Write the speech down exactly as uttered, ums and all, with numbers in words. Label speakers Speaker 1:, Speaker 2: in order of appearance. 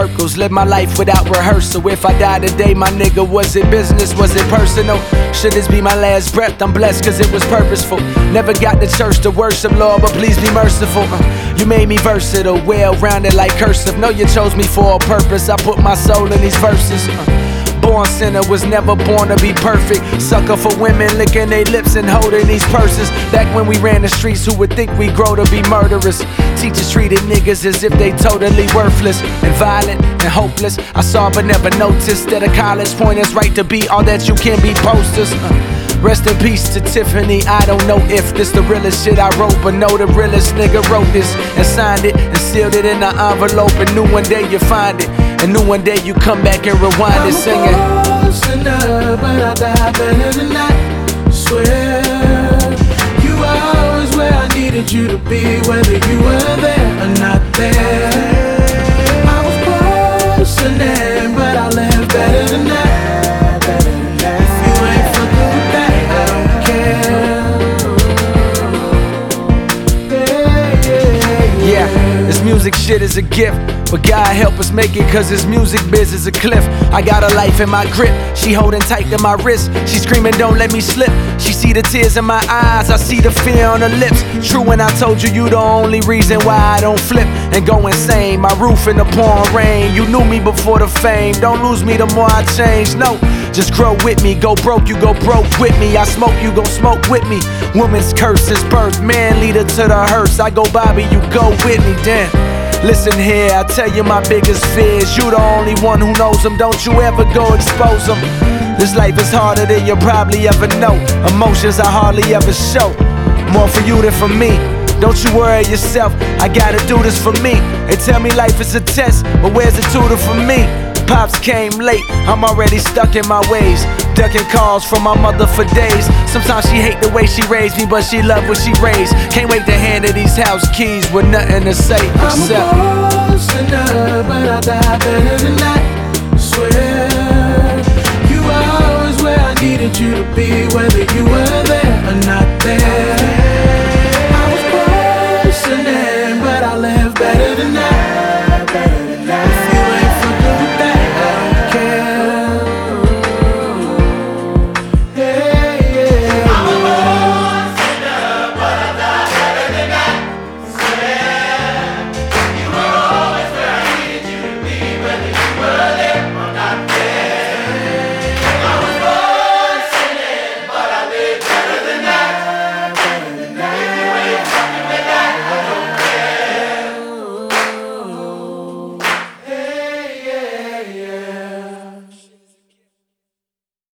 Speaker 1: circles, live my life without rehearsal. If I die today, my nigga, was it business, was it personal? Should this be my last breath? I'm blessed cause it was purposeful. Never got to church to worship, Lord, but please be merciful. uh, You made me versatile, well-rounded like cursive. Know you chose me for a purpose, I put my soul in these verses. uh, Born sinner, was never born to be perfect. Sucker for women, licking their lips and holding these purses. Back when we ran the streets, who would think we grow to be murderers? Teachers treated niggas as if they totally worthless and violent and hopeless. I saw but never noticed that a college point is right to be all that you can be. Posters. Uh, Rest in peace to Tiffany. I don't know if this the realest shit I wrote, but know the realest nigga wrote this and signed it and sealed it in an envelope. And knew one day you find it, and knew one day you come back and rewind it singing.
Speaker 2: I'm a sinner, but I die better than that. Swear, you were always where I needed you to be, whether you were there or not there. I was close and then, but I live better than that.
Speaker 1: Music shit is a gift, but God help us make it, cause this music biz is a cliff. I got a life in my grip, she holding tight to my wrist. She screaming, don't let me slip. She see the tears in my eyes, I see the fear on her lips. True when I told you, you the only reason why I don't flip and go insane. My roof in the pouring rain, you knew me before the fame. Don't lose me the more I change, no. Just grow with me, go broke, you go broke with me. I smoke, you go smoke with me. Woman's curse is birth, man leader to the hearse. I go Bobby, you go with me, damn. Listen here, I tell you my biggest fears. You the only one who knows them, don't you ever go expose them. This life is harder than you probably ever know. Emotions I hardly ever show, more for you than for me. Don't you worry yourself, I gotta do this for me. They tell me life is a test, but where's the tutor for me? Pops came late, I'm already stuck in my ways. Ducking calls from my mother for days. Sometimes she hate the way she raised me, but she love what she raised. Can't wait to hand her these house keys with nothing to say except
Speaker 2: I'm a sinner, but I die better than that. Swear